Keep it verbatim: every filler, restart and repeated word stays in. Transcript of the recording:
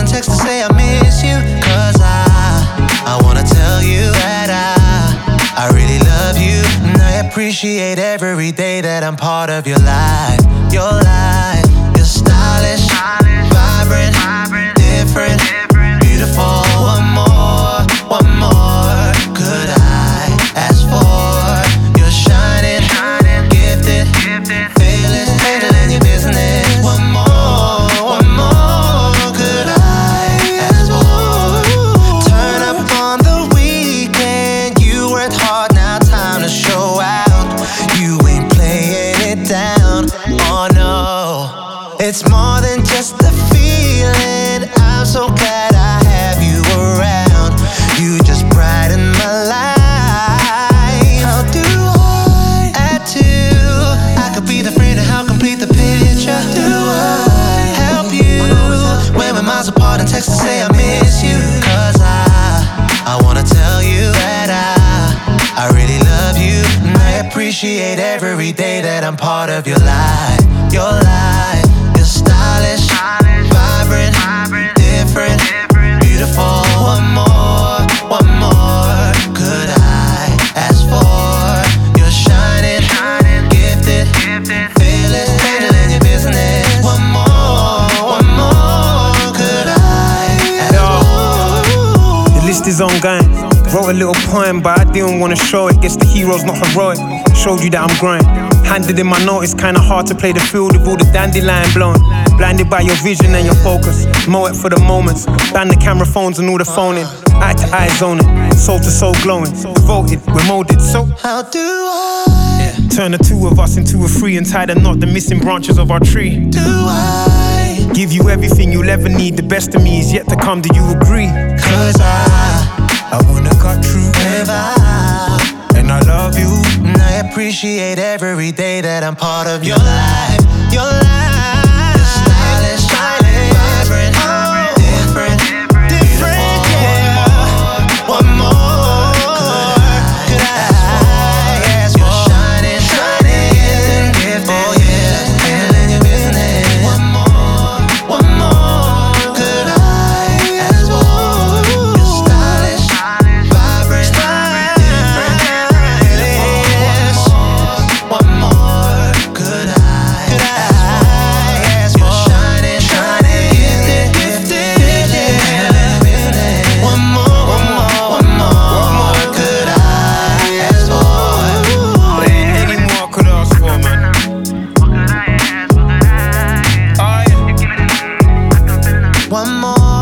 and text to say I miss you. Cause I, I wanna tell you that I, I really love you. And I appreciate every day that I'm part of your life. Your life, you're stylish, vibrant, different, beautiful. One more, one more could I ask for? You're shining, gifted, fearless, handling your business. One more, one more could I ask for? Turn up on the weekend, you worked hard, now time to show out. You ain't playing it down, oh no. It's more than just a feeling, I'm so glad I have you around. You just brighten my life. How do I add to? I could be the friend and help complete the picture. Do I help you when we're miles apart and text to say I miss you? Cause I, I wanna tell you that I, I really love you. And I appreciate every day that I'm part of your life. Your life, you're stylish, vibrant, different, beautiful. One more, one more could I ask for? You're shining, gifted, fearless, handling your business. One more, one more could I ask for? The list is ongoing. Wrote a little poem, but I didn't wanna show it. Guess the hero's not heroic. Showed you that I'm growing. Handed in my note, it's kinda hard to play the field with all the dandelion blowing. Blinded by your vision and your focus. Mow it for the moments. Ban the camera phones and all the phoning. Eye to eye zoning. Soul to soul glowing. Devoted, we're molded. So how do I turn the two of us into a three and tie the knot, the missing branches of our tree? Do I give you everything you'll ever need? The best of me is yet to come, do you agree? Cause I, I wanna cut through ever, and I love you. And I appreciate every day that I'm part of your life. Your life, stylish, vibrant, different, different, yeah. One more, could I ask for? You're shining, shining, gifted, oh yeah, handling your business. One more, one more, could I ask for? You're stylish, vibrant, different, yes. One more, could I ask for? You're shining, shining, gifted, gifted, yeah. One more, one more, one more, could I ask for? Any more I could ask for, man. Oh, yeah. One more.